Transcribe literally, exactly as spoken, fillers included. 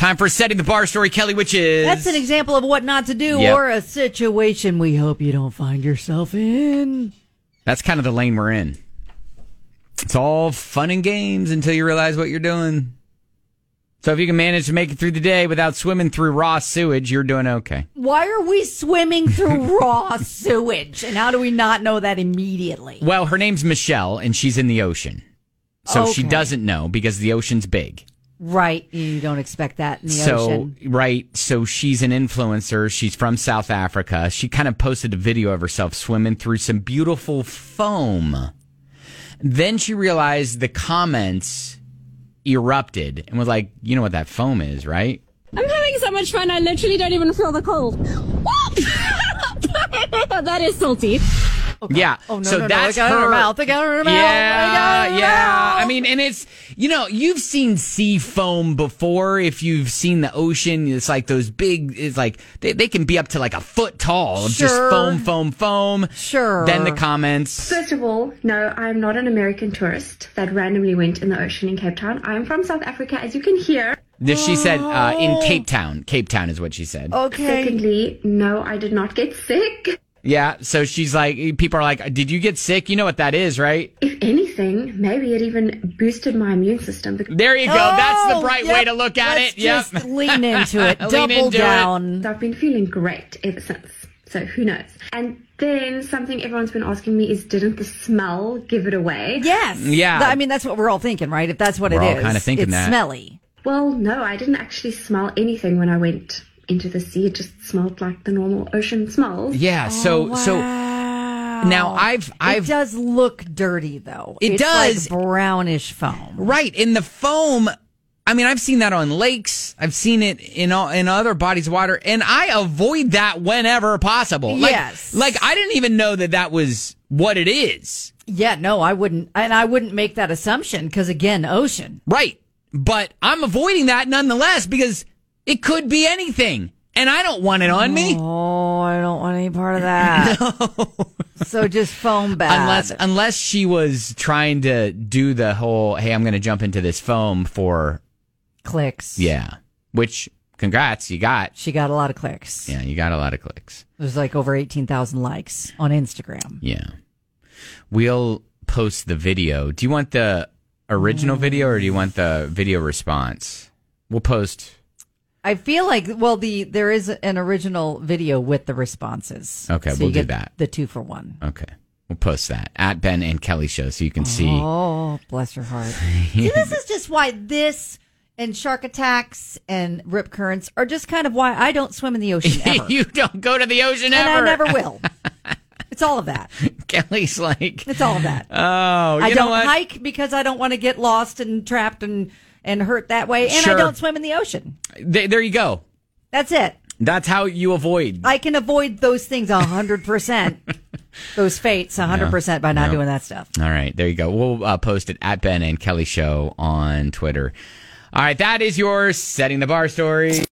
Time for Setting the Bar story, Kelly, which is... That's an example of what not to do Yep. or a situation we hope you don't find yourself in. That's kind of the lane we're in. It's all fun and games until you realize what you're doing. So if you can manage to make it through the day without swimming through raw sewage, you're doing okay. Why are we swimming through raw sewage? And how do we not know that immediately? Well, her name's Michelle, and she's in the ocean. So she Okay. doesn't know because the ocean's big. Right. You don't expect that in the so, ocean. right. So she's an influencer. She's from South Africa. She kind of posted a video of herself swimming through some beautiful foam. Then she realized the comments erupted and was like, you know what that foam is, right? I'm having so much fun, I literally don't even feel the cold. That is salty. Okay. Yeah. Oh, no, so no, no. that's I got her. it in her mouth. I got it in her mouth. Yeah, I got it in her yeah. mouth. I mean, and it's, you know, you've seen sea foam before. If you've seen the ocean, it's like those big, it's like, they, they can be up to like a foot tall of just Sure. foam, foam, foam. Sure. Then the comments. First of all, no, I'm not an American tourist that randomly went in the ocean in Cape Town. I am from South Africa, as you can hear. She said uh, in Cape Town. Cape Town is what she said. Okay. Secondly, no, I did not get sick. Yeah. So she's like, people are like, did you get sick? You know what that is, right? If anything, maybe it even boosted my immune system. There you go. That's the Oh, bright yep. way to look at Let's it. Yep. just lean into it. Lean Double into it. down. I've been feeling great ever since. So who knows? And then something everyone's been asking me is, didn't the smell give it away? Yes. Yeah. Th- I mean, that's what we're all thinking, right? If that's what We're it all is. kinda thinking it's that. smelly. Well, no, I didn't actually smell anything when I went into the sea. It just smelled like the normal ocean smells. Yeah. So, so Wow. now I've, I've, It does look dirty, though. It it's does. like brownish foam. right. In the foam, I mean, I've seen that on lakes. I've seen it in all, in other bodies of water, and I avoid that whenever possible. Like, Yes. Like, I didn't even know that that was what it is. Yeah, no, I wouldn't. And I wouldn't make that assumption because, again, ocean. Right. But I'm avoiding that nonetheless because it could be anything. And I don't want it on me. Oh, I don't want any part of that. No. So just foam bad. Unless unless she was trying to do the whole, hey, I'm going to jump into this foam for, clicks. yeah. Which, congrats, you got. She got a lot of clicks. Yeah, you got a lot of clicks. There's like over eighteen thousand likes on Instagram. Yeah. We'll post the video. Do you want the original video or do you want the video response? We'll post. I feel like, well, the there is an original video with the responses. Okay, so we'll you do get that. The two for one. Okay. We'll post that at Ben and Kelly Show so you can see. Oh, bless her heart. See, this is just why this and shark attacks and rip currents are just kind of why I don't swim in the ocean ever. You don't go to the ocean and ever. I never will. It's all of that. Kelly's like, It's all of that. oh, you I know don't what? hike because I don't want to get lost and trapped and, and hurt that way. And Sure. I don't swim in the ocean. Th- there you go. That's it. That's how you avoid. I can avoid those things one hundred percent. Those fates one hundred percent by not Yeah. doing that stuff. All right, there you go. We'll uh, post it at Ben and Kelly Show on Twitter. All right, that is your Setting the Bar story.